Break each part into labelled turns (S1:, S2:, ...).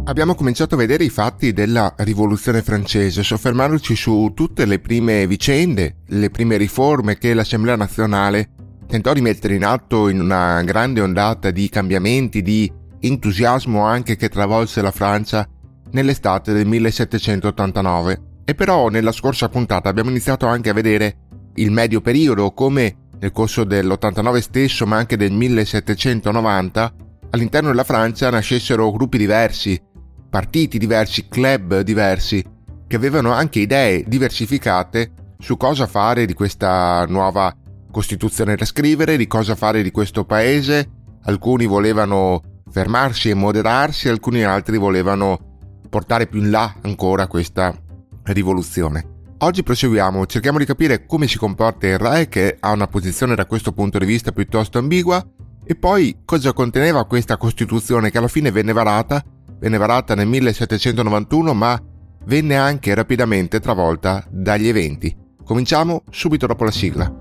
S1: Abbiamo cominciato a vedere i fatti della Rivoluzione francese, soffermandoci su tutte le prime vicende, le prime riforme che l'Assemblea nazionale tentò di mettere in atto in una grande ondata di cambiamenti, di entusiasmo anche che travolse la Francia nell'estate del 1789. E però nella scorsa puntata abbiamo iniziato anche a vedere il medio periodo, come nel corso dell'89 stesso, ma anche del 1790, all'interno della Francia nascessero gruppi diversi, partiti diversi, club diversi, che avevano anche idee diversificate su cosa fare di questa nuova Costituzione da scrivere, di cosa fare di questo paese. Alcuni volevano fermarsi e moderarsi, alcuni altri volevano portare più in là ancora questa rivoluzione. Oggi proseguiamo, cerchiamo di capire come si comporta il re, che ha una posizione da questo punto di vista piuttosto ambigua, e poi cosa conteneva questa Costituzione che alla fine venne varata nel 1791, ma venne anche rapidamente travolta dagli eventi. Cominciamo subito dopo la sigla.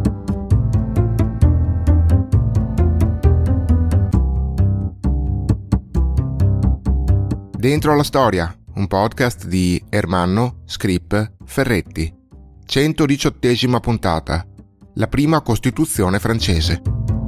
S1: Dentro la storia, un podcast di Ermanno Scrip Ferretti. 118ª puntata. La prima Costituzione francese.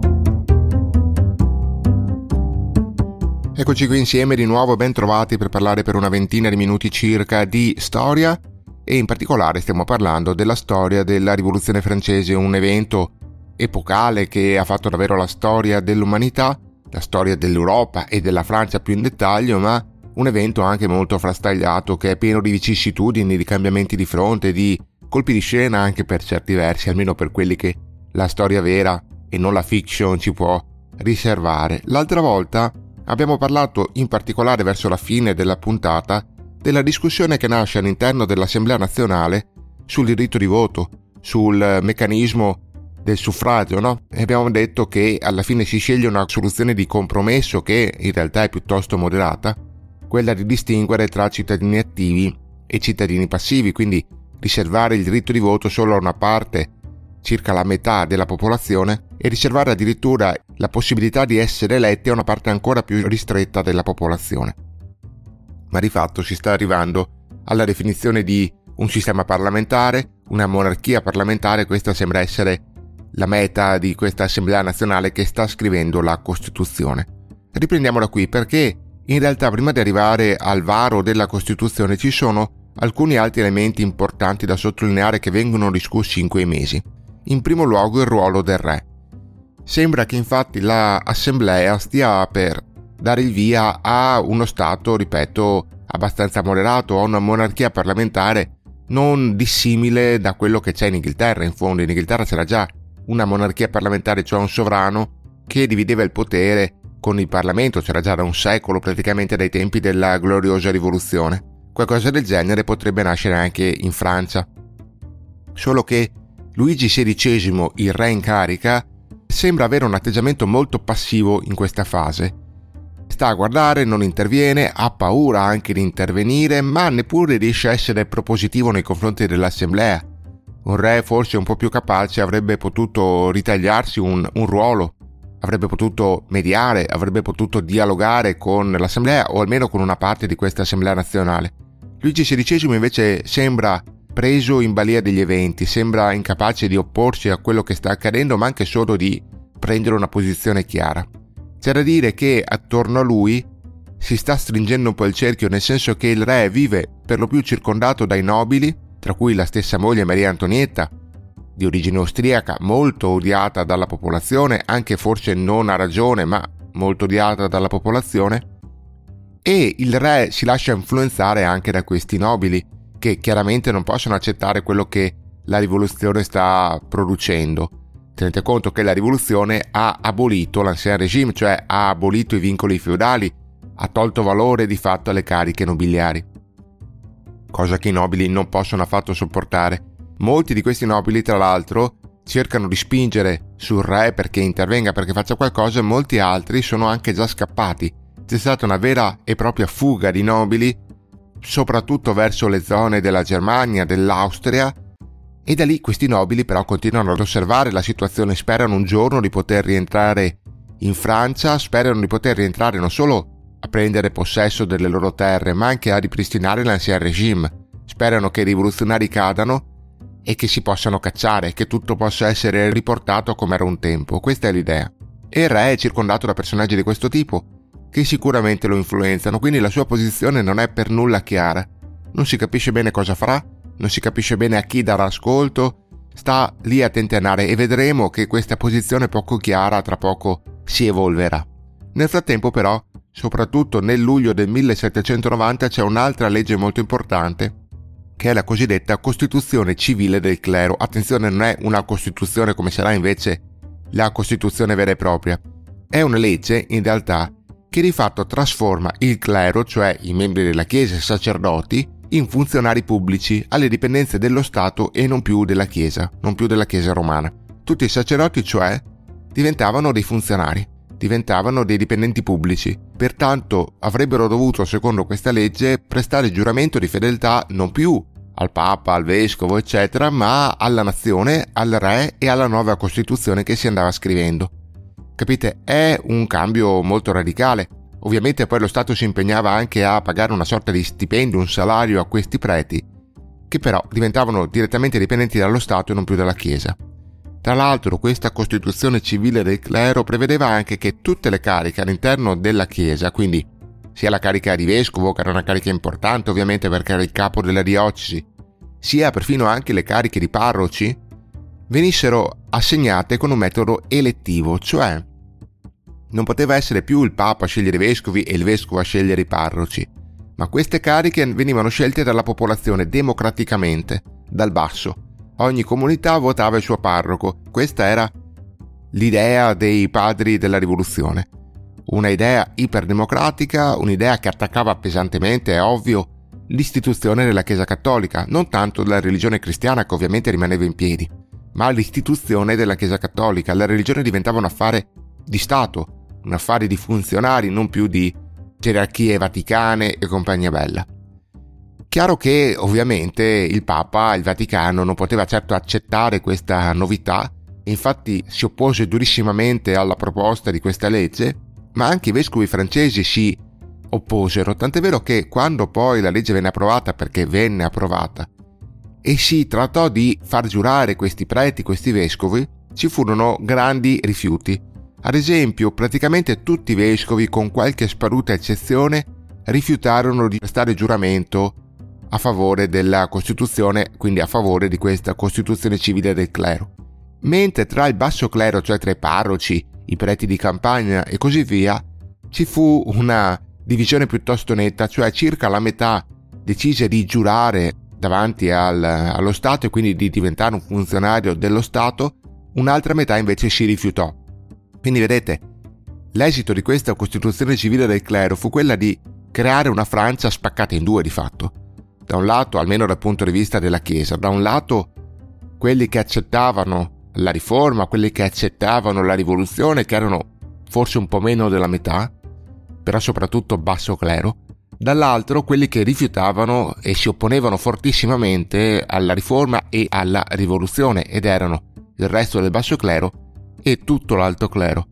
S1: Eccoci qui insieme di nuovo, ben trovati per parlare per una ventina di minuti circa di storia, e in particolare stiamo parlando della storia della Rivoluzione francese, un evento epocale che ha fatto davvero la storia dell'umanità, la storia dell'Europa e della Francia più in dettaglio, ma un evento anche molto frastagliato, che è pieno di vicissitudini, di cambiamenti di fronte, di colpi di scena anche per certi versi, almeno per quelli che la storia vera e non la fiction ci può riservare. L'altra volta abbiamo parlato in particolare verso la fine della puntata della discussione che nasce all'interno dell'Assemblea nazionale sul diritto di voto, sul meccanismo del suffragio, no? E abbiamo detto che alla fine si sceglie una soluzione di compromesso che in realtà è piuttosto moderata, quella di distinguere tra cittadini attivi e cittadini passivi, quindi riservare il diritto di voto solo a una parte, circa la metà della popolazione, e riservare addirittura la possibilità di essere eletti a una parte ancora più ristretta della popolazione. Ma di fatto si sta arrivando alla definizione di un sistema parlamentare, una monarchia parlamentare. Questa sembra essere la meta di questa Assemblea nazionale che sta scrivendo la Costituzione. Riprendiamo da qui, perché in realtà prima di arrivare al varo della Costituzione ci sono alcuni altri elementi importanti da sottolineare che vengono discussi in quei mesi. In primo luogo il ruolo del re. Sembra che infatti l'Assemblea stia per dare il via a uno Stato, ripeto, abbastanza moderato, a una monarchia parlamentare non dissimile da quello che c'è in Inghilterra. In fondo in Inghilterra c'era già una monarchia parlamentare, cioè un sovrano che divideva il potere con il Parlamento, c'era già da un secolo, praticamente dai tempi della gloriosa rivoluzione. Qualcosa del genere potrebbe nascere anche in Francia. Solo che Luigi XVI, il re in carica, sembra avere un atteggiamento molto passivo in questa fase. Sta a guardare, non interviene, ha paura anche di intervenire, ma neppure riesce a essere propositivo nei confronti dell'Assemblea. Un re forse un po' più capace avrebbe potuto ritagliarsi un ruolo, avrebbe potuto mediare, avrebbe potuto dialogare con l'Assemblea o almeno con una parte di questa Assemblea nazionale. Luigi XVI invece sembra preso in balia degli eventi, sembra incapace di opporsi a quello che sta accadendo, ma anche solo di prendere una posizione chiara. C'è da dire che attorno a lui si sta stringendo un po' il cerchio, nel senso che il re vive per lo più circondato dai nobili, tra cui la stessa moglie Maria Antonietta, di origine austriaca, molto odiata dalla popolazione, anche forse non a ragione, ma molto odiata dalla popolazione, e il re si lascia influenzare anche da questi nobili, che chiaramente non possono accettare quello che la rivoluzione sta producendo. Tenete conto che la rivoluzione ha abolito l'ancien régime, cioè ha abolito i vincoli feudali, ha tolto valore di fatto alle cariche nobiliari, cosa che i nobili non possono affatto sopportare. Molti di questi nobili, tra l'altro, cercano di spingere sul re perché intervenga, perché faccia qualcosa, e molti altri sono anche già scappati. C'è stata una vera e propria fuga di nobili, soprattutto verso le zone della Germania, dell'Austria, e da lì questi nobili però continuano ad osservare la situazione, sperano un giorno di poter rientrare in Francia, sperano di poter rientrare non solo a prendere possesso delle loro terre, ma anche a ripristinare l'ancien regime. Sperano che i rivoluzionari cadano e che si possano cacciare, che tutto possa essere riportato come era un tempo. Questa è l'idea. E il re è circondato da personaggi di questo tipo, che sicuramente lo influenzano, quindi la sua posizione non è per nulla chiara. Non si capisce bene cosa farà, non si capisce bene a chi darà ascolto, sta lì a tentennare e vedremo che questa posizione poco chiara tra poco si evolverà. Nel frattempo però, soprattutto nel luglio del 1790, c'è un'altra legge molto importante, che è la cosiddetta Costituzione civile del clero. Attenzione, non è una Costituzione come sarà invece la Costituzione vera e propria. È una legge, in realtà, che di fatto trasforma il clero, cioè i membri della Chiesa e i sacerdoti, in funzionari pubblici alle dipendenze dello Stato e non più della Chiesa romana. Tutti i sacerdoti, cioè, diventavano dei funzionari, diventavano dei dipendenti pubblici. Pertanto avrebbero dovuto, secondo questa legge, prestare giuramento di fedeltà non più al Papa, al Vescovo, eccetera, ma alla nazione, al re e alla nuova Costituzione che si andava scrivendo. Capite? È un cambio molto radicale. Ovviamente poi lo Stato si impegnava anche a pagare una sorta di stipendio, un salario a questi preti, che però diventavano direttamente dipendenti dallo Stato e non più dalla Chiesa. Tra l'altro, questa Costituzione civile del clero prevedeva anche che tutte le cariche all'interno della Chiesa, quindi sia la carica di vescovo, che era una carica importante ovviamente perché era il capo della diocesi, sia perfino anche le cariche di parroci, venissero assegnate con un metodo elettivo, cioè non poteva essere più il Papa a scegliere i vescovi e il vescovo a scegliere i parroci, ma queste cariche venivano scelte dalla popolazione democraticamente, dal basso. Ogni comunità votava il suo parroco. Questa era l'idea dei padri della rivoluzione. Una idea iperdemocratica, un'idea che attaccava pesantemente, è ovvio, l'istituzione della Chiesa Cattolica, non tanto della religione cristiana che ovviamente rimaneva in piedi, ma l'istituzione della Chiesa Cattolica. La religione diventava un affare di Stato, un affare di funzionari, non più di gerarchie vaticane e compagnia bella. Chiaro che ovviamente il Papa, il Vaticano, non poteva certo accettare questa novità, infatti si oppose durissimamente alla proposta di questa legge, ma anche i vescovi francesi si opposero, tant'è vero che quando poi la legge venne approvata, perché venne approvata, e si trattò di far giurare questi preti, questi vescovi, ci furono grandi rifiuti. Ad esempio, praticamente tutti i vescovi, con qualche sparuta eccezione, rifiutarono di prestare giuramento a favore della Costituzione, quindi a favore di questa Costituzione civile del clero. Mentre tra il basso clero, cioè tra i parroci, i preti di campagna e così via, ci fu una divisione piuttosto netta, cioè circa la metà decise di giurare davanti allo Stato e quindi di diventare un funzionario dello Stato, un'altra metà invece si rifiutò. Quindi vedete, l'esito di questa Costituzione civile del clero fu quella di creare una Francia spaccata in due di fatto. Da un lato, almeno dal punto di vista della Chiesa, da un lato quelli che accettavano la riforma, quelli che accettavano la rivoluzione, che erano forse un po' meno della metà, però soprattutto basso clero, dall'altro quelli che rifiutavano e si opponevano fortissimamente alla riforma e alla rivoluzione, ed erano il resto del basso clero e tutto l'alto clero.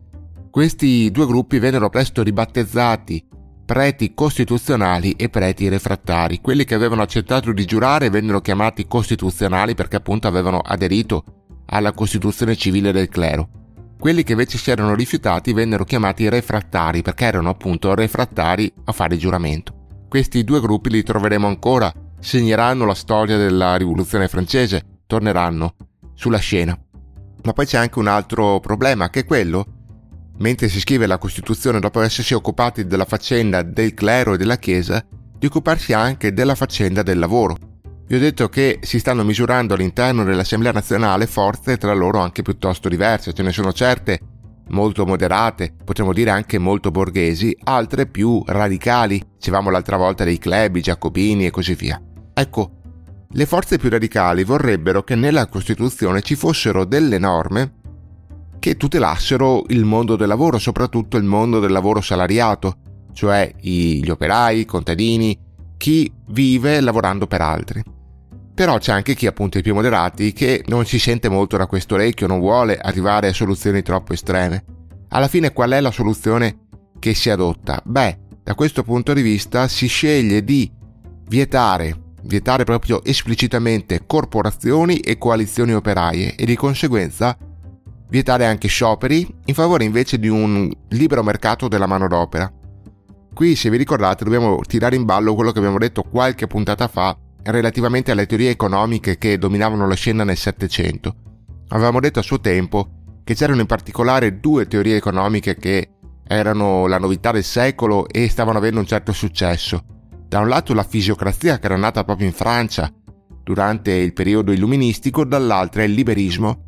S1: Questi due gruppi vennero presto ribattezzati preti costituzionali e preti refrattari. Quelli che avevano accettato di giurare vennero chiamati costituzionali perché appunto avevano aderito alla Costituzione civile del clero. Quelli che invece si erano rifiutati vennero chiamati refrattari perché erano appunto refrattari a fare il giuramento. Questi due gruppi li troveremo ancora, segneranno la storia della Rivoluzione francese, torneranno sulla scena. Ma poi c'è anche un altro problema, che è quello, mentre si scrive la Costituzione, dopo essersi occupati della faccenda del clero e della Chiesa, di occuparsi anche della faccenda del lavoro. Vi ho detto che si stanno misurando all'interno dell'Assemblea nazionale forze tra loro anche piuttosto diverse, ce ne sono certe molto moderate, potremmo dire anche molto borghesi, altre più radicali, dicevamo l'altra volta dei club, i giacobini e così via. Ecco, le forze più radicali vorrebbero che nella Costituzione ci fossero delle norme che tutelassero il mondo del lavoro, soprattutto il mondo del lavoro salariato, cioè gli operai, i contadini, chi vive lavorando per altri. Però c'è anche chi, appunto, i più moderati, che non si sente molto da questo orecchio, non vuole arrivare a soluzioni troppo estreme. Alla fine qual è la soluzione che si adotta? Beh, Da questo punto di vista si sceglie di vietare proprio esplicitamente corporazioni e coalizioni operaie e di conseguenza vietare anche scioperi in favore invece di un libero mercato della manodopera. Qui, se vi ricordate, dobbiamo tirare in ballo quello che abbiamo detto qualche puntata fa relativamente alle teorie economiche che dominavano la scena nel Settecento. Avevamo detto a suo tempo che c'erano in particolare due teorie economiche che erano la novità del secolo e stavano avendo un certo successo. Da un lato la fisiocrazia, che era nata proprio in Francia durante il periodo illuministico, dall'altra il liberismo,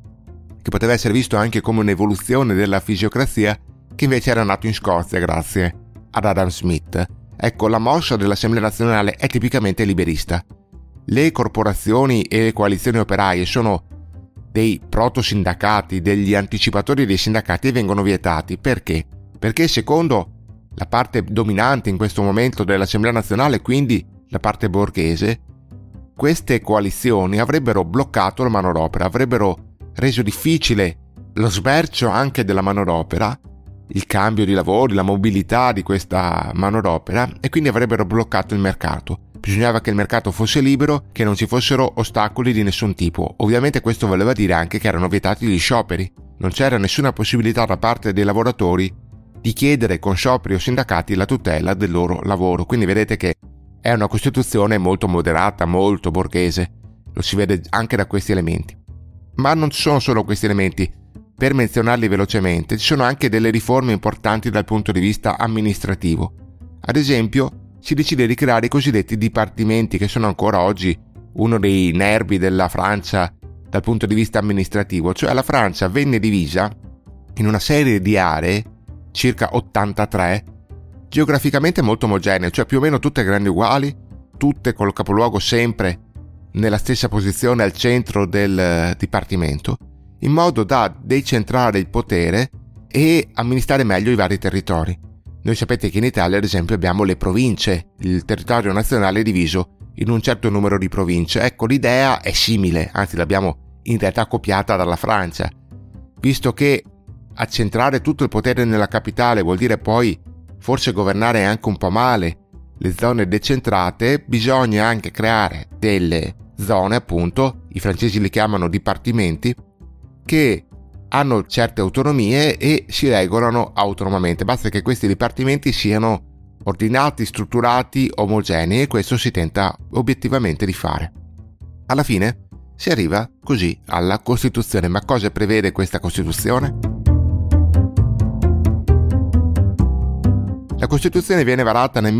S1: che poteva essere visto anche come un'evoluzione della fisiocrazia, che invece era nato in Scozia grazie ad Adam Smith. Ecco, la mossa dell'Assemblea nazionale è tipicamente liberista. Le corporazioni e le coalizioni operaie sono dei proto-sindacati, degli anticipatori dei sindacati, e vengono vietati. Perché? Perché secondo la parte dominante in questo momento dell'Assemblea nazionale, quindi la parte borghese, queste coalizioni avrebbero bloccato la manodopera, avrebbero reso difficile lo smercio anche della manodopera, il cambio di lavori, la mobilità di questa manodopera, e quindi avrebbero bloccato il mercato. Bisognava che il mercato fosse libero, che non ci fossero ostacoli di nessun tipo. Ovviamente questo voleva dire anche che erano vietati gli scioperi. Non c'era nessuna possibilità da parte dei lavoratori di chiedere con scioperi o sindacati la tutela del loro lavoro. Quindi vedete che è una Costituzione molto moderata, molto borghese. Lo si vede anche da questi elementi. Ma non ci sono solo questi elementi. Per menzionarli velocemente, ci sono anche delle riforme importanti dal punto di vista amministrativo. Ad esempio, si decide di creare i cosiddetti dipartimenti, che sono ancora oggi uno dei nervi della Francia dal punto di vista amministrativo. Cioè la Francia venne divisa in una serie di aree, circa 83, geograficamente molto omogenee, cioè più o meno tutte grandi uguali, tutte col capoluogo sempre nella stessa posizione al centro del dipartimento, in modo da decentrare il potere e amministrare meglio i vari territori. Noi sapete che in Italia, ad esempio, abbiamo le province, il territorio nazionale è diviso in un certo numero di province. Ecco, l'idea è simile, anzi l'abbiamo in realtà copiata dalla Francia, visto che accentrare tutto il potere nella capitale vuol dire poi forse governare anche un po' male le zone decentrate. Bisogna anche creare delle zone, appunto, i francesi li chiamano dipartimenti, che hanno certe autonomie e si regolano autonomamente. Basta che questi dipartimenti siano ordinati, strutturati, omogenei, e questo si tenta obiettivamente di fare. Alla fine si arriva così alla Costituzione. Ma cosa prevede questa Costituzione? La Costituzione viene varata nel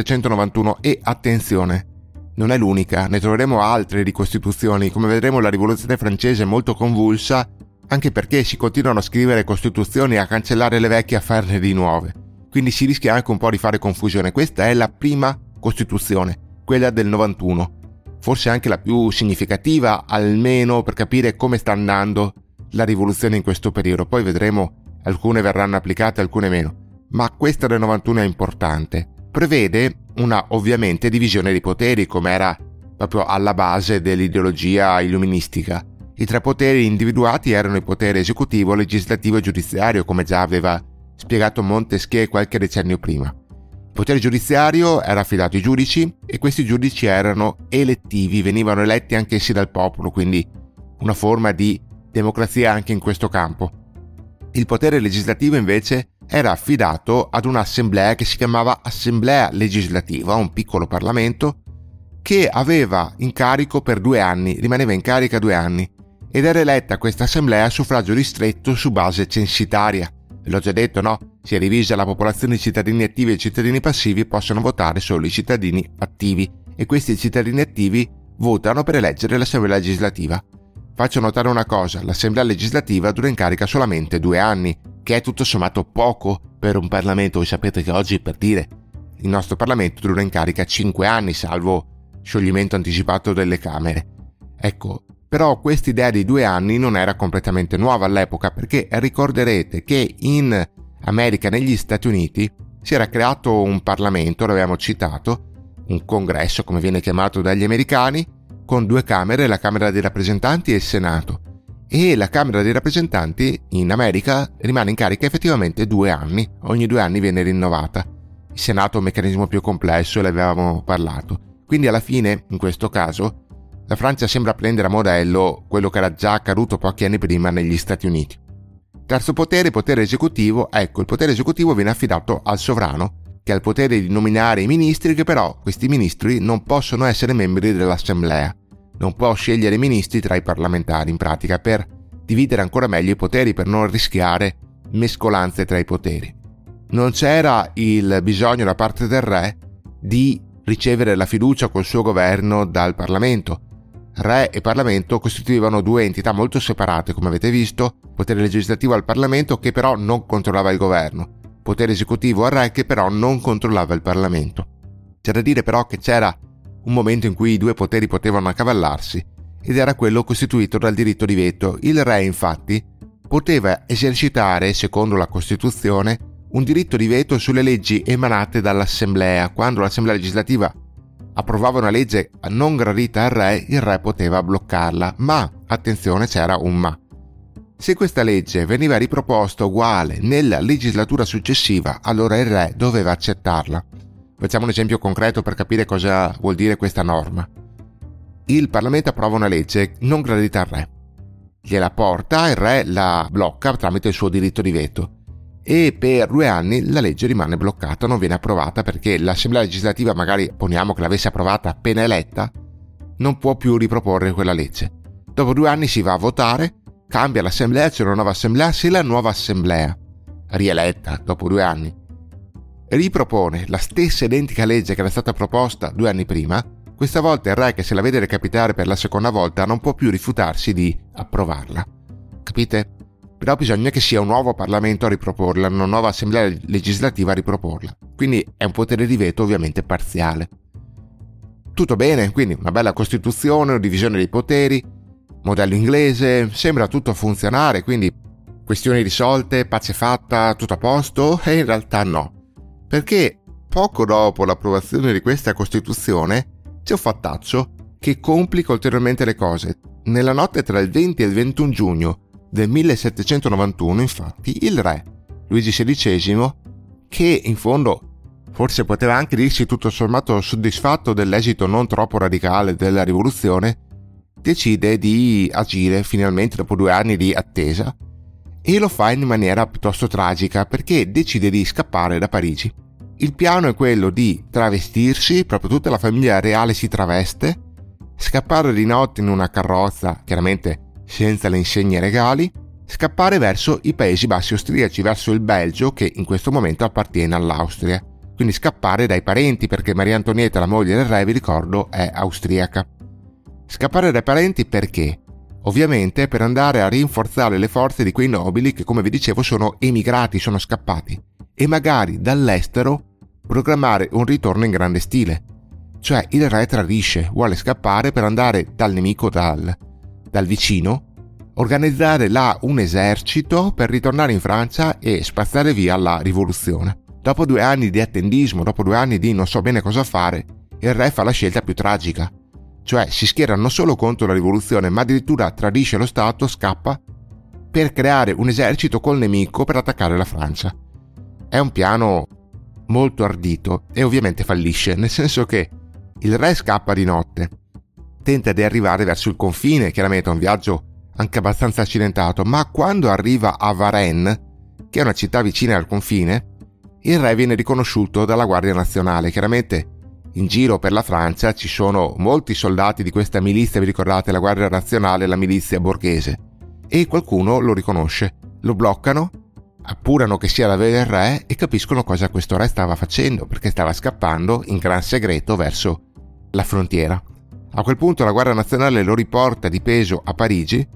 S1: 1791 e, attenzione, non è l'unica, ne troveremo altre di Costituzioni. Come vedremo, la Rivoluzione francese è molto convulsa, anche perché si continuano a scrivere Costituzioni, a cancellare le vecchie e a farne di nuove. Quindi si rischia anche un po' di fare confusione. Questa è la prima Costituzione, quella del 91. Forse anche la più significativa, almeno per capire come sta andando la rivoluzione in questo periodo. Poi vedremo, alcune verranno applicate, alcune meno. Ma questa del 91 è importante. Prevede una, ovviamente, divisione dei poteri, come era proprio alla base dell'ideologia illuministica. I tre poteri individuati erano il potere esecutivo, legislativo e giudiziario, come già aveva spiegato Montesquieu qualche decennio prima. Il potere giudiziario era affidato ai giudici, e questi giudici erano elettivi, venivano eletti anch'essi dal popolo, quindi una forma di democrazia anche in questo campo. Il potere legislativo invece era affidato ad un'assemblea che si chiamava Assemblea Legislativa, un piccolo Parlamento che aveva incarico per 2 anni, rimaneva in carica 2 anni, ed era eletta questa assemblea a suffragio ristretto su base censitaria. Ve l'ho già detto, no? Si è divisa la popolazione di cittadini attivi e cittadini passivi, possono votare solo i cittadini attivi, e questi cittadini attivi votano per eleggere l'assemblea legislativa. Faccio notare una cosa: l'assemblea legislativa dura in carica solamente 2 anni, che è tutto sommato poco per un Parlamento. Voi sapete che oggi, per dire, il nostro Parlamento dura in carica 5 anni, salvo scioglimento anticipato delle Camere. Ecco, però questa idea di 2 anni non era completamente nuova all'epoca, perché ricorderete che in America, negli Stati Uniti, si era creato un Parlamento, l'abbiamo citato, un congresso come viene chiamato dagli americani, con 2 camere, la Camera dei rappresentanti e il Senato. E la Camera dei rappresentanti in America rimane in carica effettivamente 2 anni, ogni 2 anni viene rinnovata. il Senato è un meccanismo più complesso e ne avevamo parlato. Quindi alla fine, in questo caso, la Francia sembra prendere a modello quello che era già accaduto pochi anni prima negli Stati Uniti. Terzo potere, potere esecutivo. Ecco, il potere esecutivo viene affidato al sovrano, che ha il potere di nominare i ministri, che però questi ministri non possono essere membri dell'assemblea. Non può scegliere i ministri tra i parlamentari, in pratica, per dividere ancora meglio i poteri, per non rischiare mescolanze tra i poteri. Non c'era il bisogno da parte del re di ricevere la fiducia col suo governo dal Parlamento. Re e Parlamento costituivano due entità molto separate, come avete visto, potere legislativo al Parlamento che però non controllava il governo, potere esecutivo al re che però non controllava il Parlamento. C'è da dire però che c'era un momento in cui i due poteri potevano accavallarsi ed era quello costituito dal diritto di veto. Il re infatti poteva esercitare, secondo la Costituzione, un diritto di veto sulle leggi emanate dall'Assemblea. Quando l'Assemblea legislativa approvava una legge non gradita al re, il re poteva bloccarla, ma, attenzione, c'era un ma. Se questa legge veniva riproposta uguale nella legislatura successiva, allora il re doveva accettarla. Facciamo un esempio concreto per capire cosa vuol dire questa norma. Il Parlamento approva una legge non gradita al re, gliela porta, il re la blocca tramite il suo diritto di veto e per 2 anni la legge rimane bloccata, non viene approvata perché l'Assemblea legislativa, magari poniamo che l'avesse approvata appena eletta, non può più riproporre quella legge. Dopo 2 anni si va a votare, cambia l'Assemblea, c'è una nuova Assemblea, se la nuova Assemblea, rieletta dopo 2 anni, ripropone la stessa identica legge che era stata proposta 2 anni prima, questa volta il re, che se la vede recapitare per la seconda volta, non può più rifiutarsi di approvarla. Capite? Però bisogna che sia un nuovo Parlamento a riproporla, una nuova Assemblea legislativa a riproporla. Quindi è un potere di veto ovviamente parziale. Tutto bene, quindi una bella Costituzione, una divisione dei poteri, modello inglese, sembra tutto funzionare, quindi questioni risolte, pace fatta, tutto a posto, e in realtà no. Perché poco dopo l'approvazione di questa Costituzione c'è un fattaccio che complica ulteriormente le cose. Nella notte tra il 20 e il 21 giugno del 1791, infatti, il re Luigi XVI, che in fondo forse poteva anche dirsi tutto sommato soddisfatto dell'esito non troppo radicale della rivoluzione, decide di agire finalmente dopo 2 anni di attesa e lo fa in maniera piuttosto tragica perché decide di scappare da Parigi. Il piano è quello di travestirsi, proprio tutta la famiglia reale si traveste, scappare di notte in una carrozza, chiaramente senza le insegne regali, scappare verso i Paesi Bassi austriaci, verso il Belgio che in questo momento appartiene all'Austria. Quindi scappare dai parenti, perché Maria Antonietta, la moglie del re, vi ricordo, è austriaca. Scappare dai parenti perché? Ovviamente per andare a rinforzare le forze di quei nobili che, come vi dicevo, sono emigrati, sono scappati, e magari dall'estero programmare un ritorno in grande stile. Cioè il re tradisce, vuole scappare per andare dal nemico, dal vicino, organizzare là un esercito per ritornare in Francia e spazzare via la rivoluzione. Dopo 2 anni di attendismo, dopo 2 anni di non so bene cosa fare, il re fa la scelta più tragica. Cioè si schiera non solo contro la rivoluzione, ma addirittura tradisce lo Stato, scappa per creare un esercito col nemico per attaccare la Francia. È un piano molto ardito e ovviamente fallisce, nel senso che il re scappa di notte, tenta di arrivare verso il confine, chiaramente è un viaggio anche abbastanza accidentato, ma quando arriva a Varennes, che è una città vicina al confine, il re viene riconosciuto dalla Guardia Nazionale. Chiaramente in giro per la Francia ci sono molti soldati di questa milizia, vi ricordate, la Guardia Nazionale, la milizia borghese, e qualcuno lo riconosce, lo bloccano, appurano che sia davvero il re e capiscono cosa questo re stava facendo, perché stava scappando in gran segreto verso la frontiera. A quel punto la Guardia Nazionale lo riporta di peso a Parigi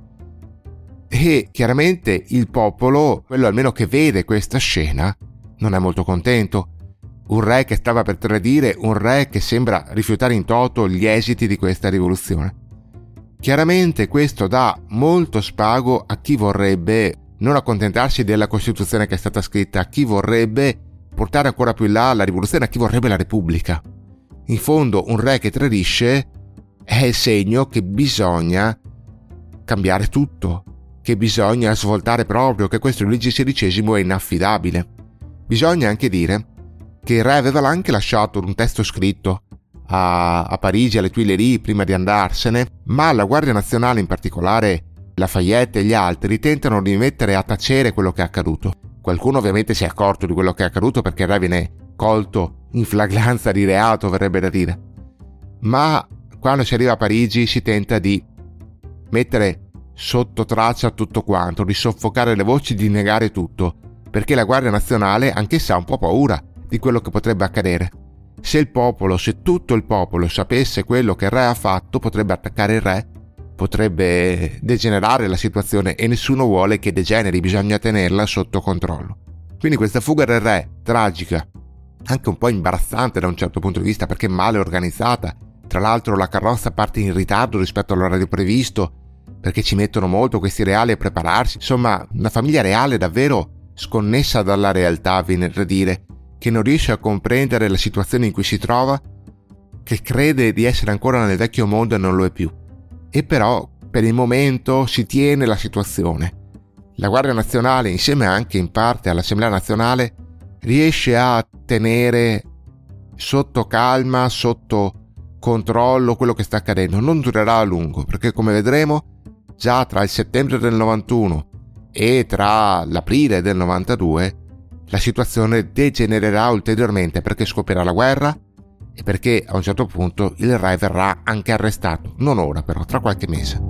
S1: e chiaramente il popolo, quello almeno che vede questa scena, non è molto contento. Un re che stava per tradire, un re che sembra rifiutare in toto gli esiti di questa rivoluzione. Chiaramente questo dà molto spago a chi vorrebbe non accontentarsi della Costituzione che è stata scritta, a chi vorrebbe portare ancora più in là la rivoluzione, a chi vorrebbe la Repubblica. In fondo un re che tradisce è il segno che bisogna cambiare tutto, che bisogna svoltare proprio, che questo Luigi XVI è inaffidabile. Bisogna anche dire che il re aveva anche lasciato un testo scritto a Parigi, alle Tuileries, prima di andarsene, ma la Guardia Nazionale, in particolare Lafayette e gli altri, tentano di mettere a tacere quello che è accaduto. Qualcuno ovviamente si è accorto di quello che è accaduto perché il re viene colto in flagranza di reato, verrebbe da dire. Ma quando si arriva a Parigi si tenta di mettere sotto traccia tutto quanto, di soffocare le voci, di negare tutto, perché la Guardia Nazionale anch'essa ha un po' paura di quello che potrebbe accadere. Se tutto il popolo sapesse quello che il re ha fatto, potrebbe attaccare il re, potrebbe degenerare la situazione e nessuno vuole che degeneri, bisogna tenerla sotto controllo. Quindi questa fuga del re, tragica, anche un po' imbarazzante da un certo punto di vista perché male organizzata, tra l'altro la carrozza parte in ritardo rispetto all'orario previsto, perché ci mettono molto questi reali a prepararsi, insomma una famiglia reale davvero sconnessa dalla realtà, viene da dire, che non riesce a comprendere la situazione in cui si trova, che crede di essere ancora nel vecchio mondo e non lo è più. E però per il momento si tiene la situazione. La Guardia Nazionale, insieme anche in parte all'Assemblea Nazionale, riesce a tenere sotto calma, sotto controllo quello che sta accadendo. Non durerà a lungo, perché come vedremo già tra il settembre del 91 e tra l'aprile del 92 la situazione degenererà ulteriormente, perché scoppierà la guerra e perché a un certo punto il re verrà anche arrestato, non ora però, tra qualche mese.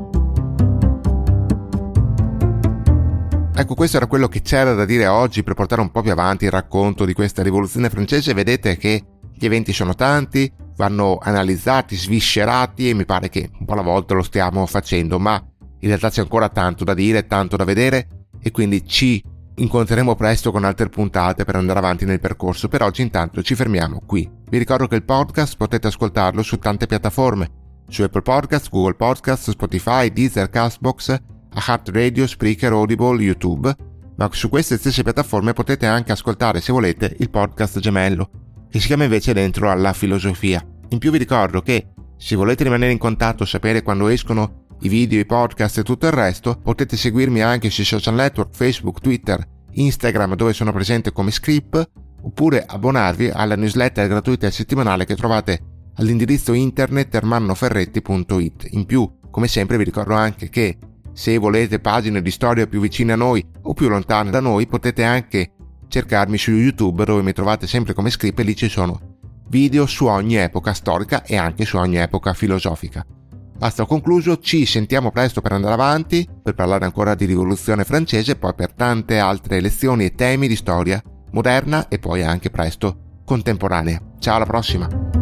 S1: Ecco, questo era quello che c'era da dire oggi per portare un po' più avanti il racconto di questa rivoluzione francese. Vedete che gli eventi sono tanti, vanno analizzati, sviscerati e mi pare che un po' alla volta lo stiamo facendo, ma in realtà c'è ancora tanto da dire, tanto da vedere e quindi ci incontreremo presto con altre puntate per andare avanti nel percorso. Per oggi intanto ci fermiamo qui. Vi ricordo che il podcast potete ascoltarlo su tante piattaforme, su Apple Podcast, Google Podcast, Spotify, Deezer, Castbox, Heart Radio, Spreaker, Audible, YouTube, ma su queste stesse piattaforme potete anche ascoltare, se volete, il podcast gemello, che si chiama invece Dentro alla Filosofia. In più vi ricordo che se volete rimanere in contatto, sapere quando escono i video, i podcast e tutto il resto, potete seguirmi anche sui social network, Facebook, Twitter, Instagram, dove sono presente come Script, oppure abbonarvi alla newsletter gratuita e settimanale che trovate all'indirizzo internet ermannoferretti.it. In più, come sempre, vi ricordo anche che se volete pagine di storia più vicine a noi o più lontane da noi, potete anche cercarmi su YouTube, dove mi trovate sempre come Script, e lì ci sono video su ogni epoca storica e anche su ogni epoca filosofica. Basta, ho concluso, ci sentiamo presto per andare avanti, per parlare ancora di rivoluzione francese, poi per tante altre lezioni e temi di storia moderna e poi anche presto contemporanea. Ciao, alla prossima!